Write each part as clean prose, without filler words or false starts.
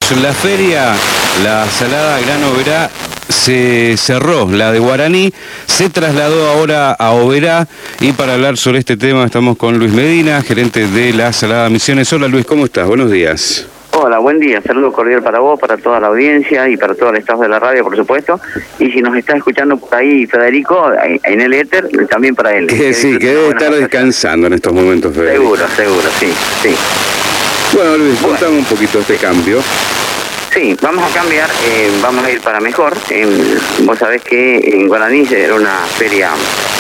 contanos, la feria, la Salada Gran Oberá, se cerró, la de Guaraní, se trasladó ahora a Oberá, y para hablar sobre este tema estamos con Luis Medina, gerente de la Salada Misiones. Hola Luis, ¿cómo estás? Buenos días. Hola, buen día, saludo cordial para vos, para toda la audiencia y para todo el staff de la radio, por supuesto. Y si nos está escuchando por ahí Federico, en el éter, también para él. Sí, que debe estar descansando en estos momentos, Federico. Seguro, sí. Bueno Luis, contame un poquito este cambio. Sí, vamos a cambiar, vamos a ir para mejor. Vos sabés que en Guaraní era una feria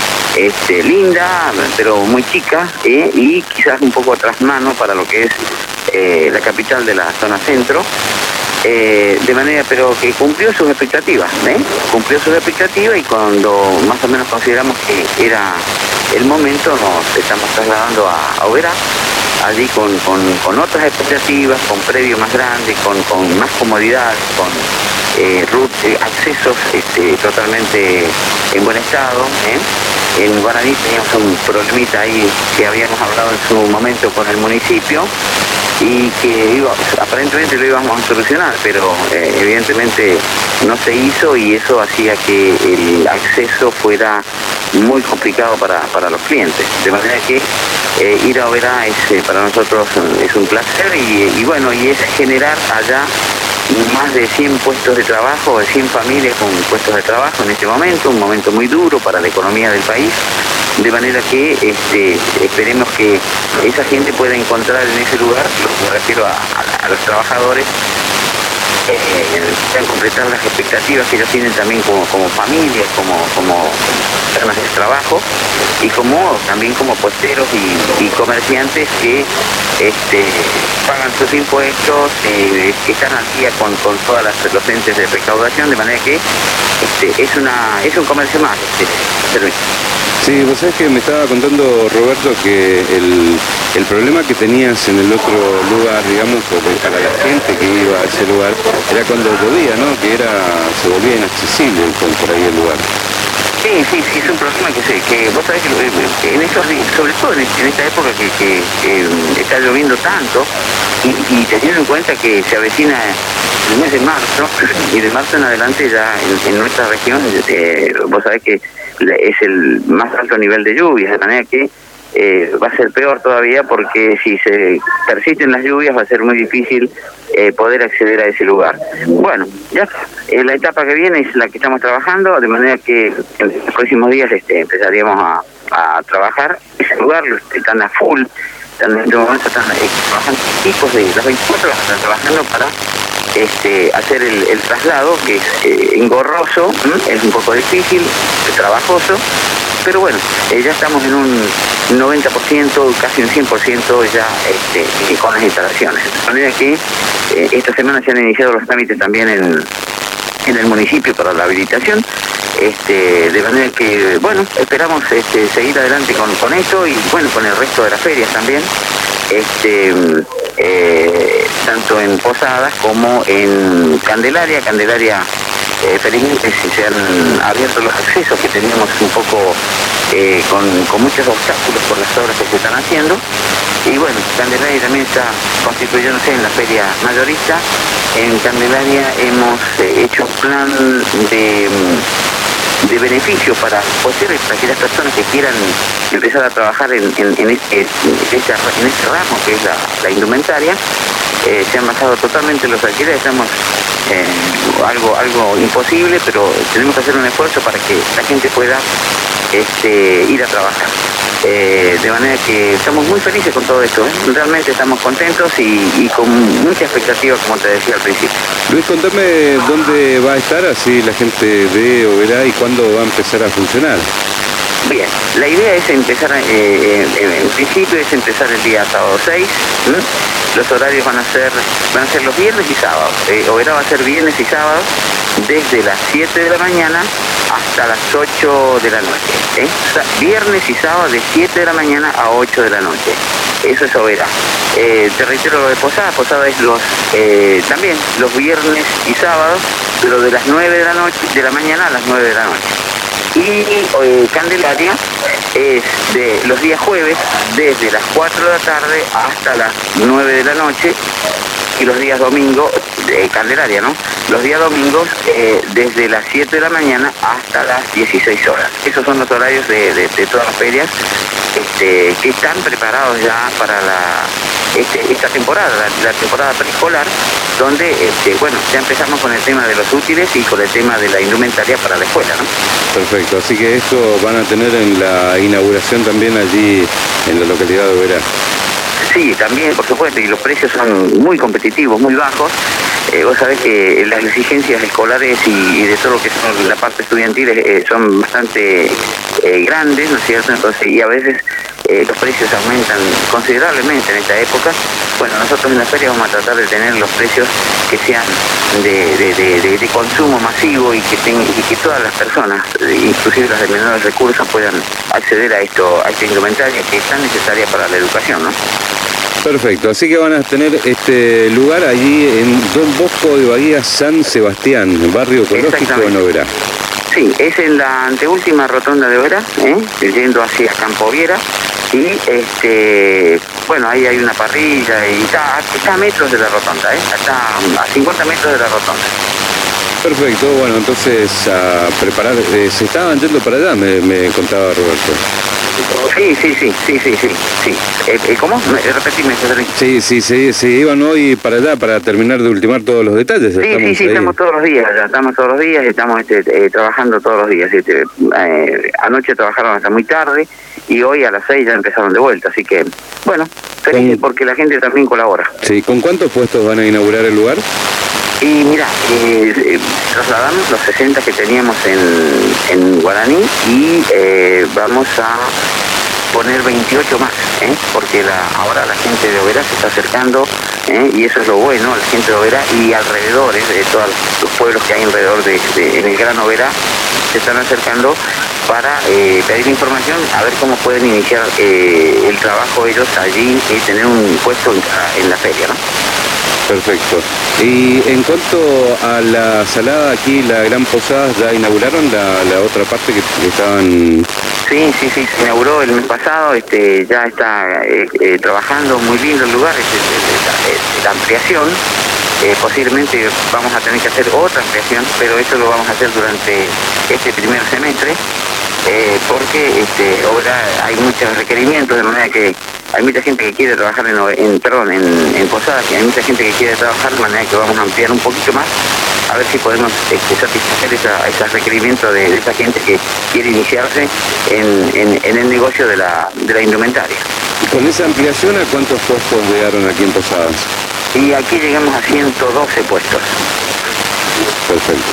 linda, pero muy chica, y quizás un poco tras mano para lo que es la capital de la zona centro, de manera pero que cumplió sus expectativas, y cuando más o menos consideramos que era el momento, nos estamos trasladando a Oberá, allí con otras expectativas, con predio más grande, con más comodidad, con accesos totalmente en buen estado. En Guaraní teníamos un problemita ahí que habíamos hablado en su momento con el municipio y que aparentemente lo íbamos a solucionar, pero evidentemente no se hizo, y eso hacía que el acceso fuera muy complicado para los clientes, de manera que ir a Oberá para nosotros es un placer, y es generar allá más de 100 puestos de trabajo, de 100 familias con puestos de trabajo en este momento, un momento muy duro para la economía del país, de manera que esperemos que esa gente pueda encontrar en ese lugar, me refiero a los trabajadores, puedan completar las expectativas que ellos tienen también como familias, como personas de trabajo, y también como puesteros y comerciantes que pagan sus impuestos, que están al día con todas los entes de recaudación, de manera que es un comercio más. Sí, vos sabés que me estaba contando Roberto que el problema que tenías en el otro lugar, digamos, para la gente que iba a ese lugar, era cuando llovía, ¿no? Que se volvía inaccesible por ahí el lugar. Sí, es un problema que vos sabés que en estos días, sobre todo en esta época que está lloviendo tanto, y teniendo en cuenta que se avecina el mes de marzo, y de marzo en adelante ya en nuestra región, vos sabés que es el más alto nivel de lluvias, de manera que va a ser peor todavía, porque si se persisten las lluvias va a ser muy difícil poder acceder a ese lugar. Bueno, ya la etapa que viene es la que estamos trabajando, de manera que en los próximos días empezaríamos a trabajar ese lugar. Están a full, en este momento están trabajando equipos de las 24 horas, están trabajando para hacer el traslado, que es engorroso, es un poco difícil, es trabajoso, pero bueno, ya estamos en un 90%, casi un 100% ya con las instalaciones. De manera que esta semana se han iniciado los trámites también en el municipio para la habilitación, de manera que, bueno, esperamos seguir adelante con esto, y bueno, con el resto de las ferias también, tanto en Posadas como en Candelaria. Felizmente se han abierto los accesos, que teníamos un poco con muchos obstáculos por las obras que se están haciendo, y bueno, Candelaria también está constituyéndose en la feria mayorista. En Candelaria hemos hecho un plan de beneficio para aquellas personas que quieran empezar a trabajar en este ramo que es la indumentaria. Se han bajado totalmente los alquileres, estamos algo imposible, pero tenemos que hacer un esfuerzo para que la gente pueda ir a trabajar. De manera que estamos muy felices con todo esto, realmente estamos contentos y con mucha expectativa, como te decía al principio. Luis, contame dónde va a estar, así la gente ve o verá, y cuándo va a empezar a funcionar. Bien, la idea es empezar, en principio es empezar el día sábado 6, los horarios van a ser los viernes y sábados. Oberá va a ser viernes y sábados desde las 7 de la mañana hasta las 8 de la noche. Viernes y sábado de 7 de la mañana a 8 de la noche. Eso es Oberá. Te reitero lo de Posada. Posada es también los viernes y sábados, pero de las 9 de la mañana a las 9 de la noche. Y Candelaria es de los días jueves desde las 4 de la tarde hasta las 9 de la noche, y los días domingo Candelaria, ¿no? Los días domingos desde las 7 de la mañana hasta las 16 horas. Esos son los horarios de todas las ferias que están preparados ya para esta temporada, la temporada preescolar, donde bueno, ya empezamos con el tema de los útiles y con el tema de la indumentaria para la escuela, ¿no? Perfecto, así que esto van a tener en la inauguración también allí en la localidad de Oberá. Sí, también, por supuesto, y los precios son muy competitivos, muy bajos. Vos sabés que las exigencias escolares y de todo lo que son la parte estudiantil son bastante grandes, ¿no es cierto? Entonces, y a veces los precios aumentan considerablemente en esta época. Bueno, nosotros en la feria vamos a tratar de tener los precios que sean de consumo masivo y que todas las personas, inclusive las de menores recursos, puedan acceder a esta indumentaria que es tan necesaria para la educación, ¿no? Perfecto, así que van a tener este lugar allí en Don Bosco de Bahía San Sebastián, barrio ecológico en Oberá. Sí, es en la anteúltima rotonda de Oberá, yendo hacia Campo Viera, y bueno, ahí hay una parrilla y está a metros de la rotonda, está a 50 metros de la rotonda. Perfecto, bueno, entonces a preparar, se estaban yendo para allá, me contaba Roberto. Sí. ¿Cómo? Repetime, César. Sí, se iban hoy para allá para terminar de ultimar todos los detalles. Sí, estamos todos los días, estamos trabajando todos los días. Anoche trabajaron hasta muy tarde y hoy a las 6 ya empezaron de vuelta, así que, bueno, feliz porque la gente también colabora. Sí, ¿con cuántos puestos van a inaugurar el lugar? Y mira, trasladamos los 60 que teníamos en Guaraní y vamos a poner 28 más, porque ahora la gente de Oberá se está acercando, y eso es lo bueno, la gente de Oberá y alrededores de todos los pueblos que hay alrededor en el Gran Oberá se están acercando para pedir información, a ver cómo pueden iniciar el trabajo ellos allí y tener un puesto en la feria, ¿no? Perfecto. Y en cuanto a la salada aquí, la Gran Posada, ¿ya inauguraron la otra parte que estaban...? Sí, se inauguró el mes pasado, ya está trabajando, muy lindo el lugar, la ampliación. Posiblemente vamos a tener que hacer otra ampliación, pero eso lo vamos a hacer durante este primer semestre, porque ahora hay muchos requerimientos, de manera que hay mucha gente que quiere trabajar en Posadas, y hay mucha gente que quiere trabajar, de manera que vamos a ampliar un poquito más, a ver si podemos satisfacer esos requerimientos de esa gente que quiere iniciarse en el negocio de la indumentaria. ¿Con esa ampliación a cuántos puestos llegaron aquí en Posadas? Y aquí llegamos a 112 puestos. Perfecto.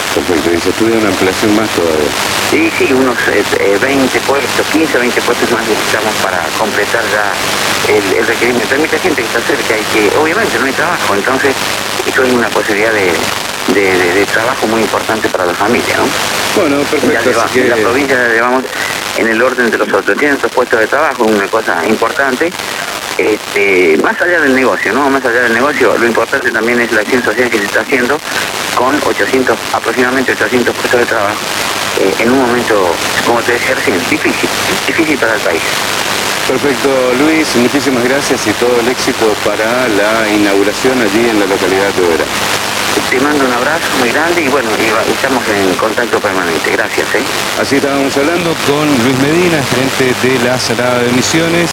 Y se estudia una ampliación más todavía. Sí, unos 20 puestos, 15 o 20 puestos más necesitamos para completar ya el requerimiento. Hay mucha gente que está cerca y que obviamente no hay trabajo, entonces esto es una posibilidad de trabajo muy importante para la familia, ¿no? Bueno, perfecto. En la provincia llevamos en el orden de los 800 puestos de trabajo, una cosa importante. Más allá del negocio, ¿no? Más allá del negocio, lo importante también es la acción social que se está haciendo con aproximadamente 800 puestos de trabajo, en un momento, como te decía recién, difícil para el país. Perfecto, Luis, muchísimas gracias y todo el éxito para la inauguración allí en la localidad de Oberá. Te mando un abrazo muy grande y bueno, estamos en contacto permanente. Gracias. Así estábamos hablando con Luis Medina, gerente de la Salada de Misiones.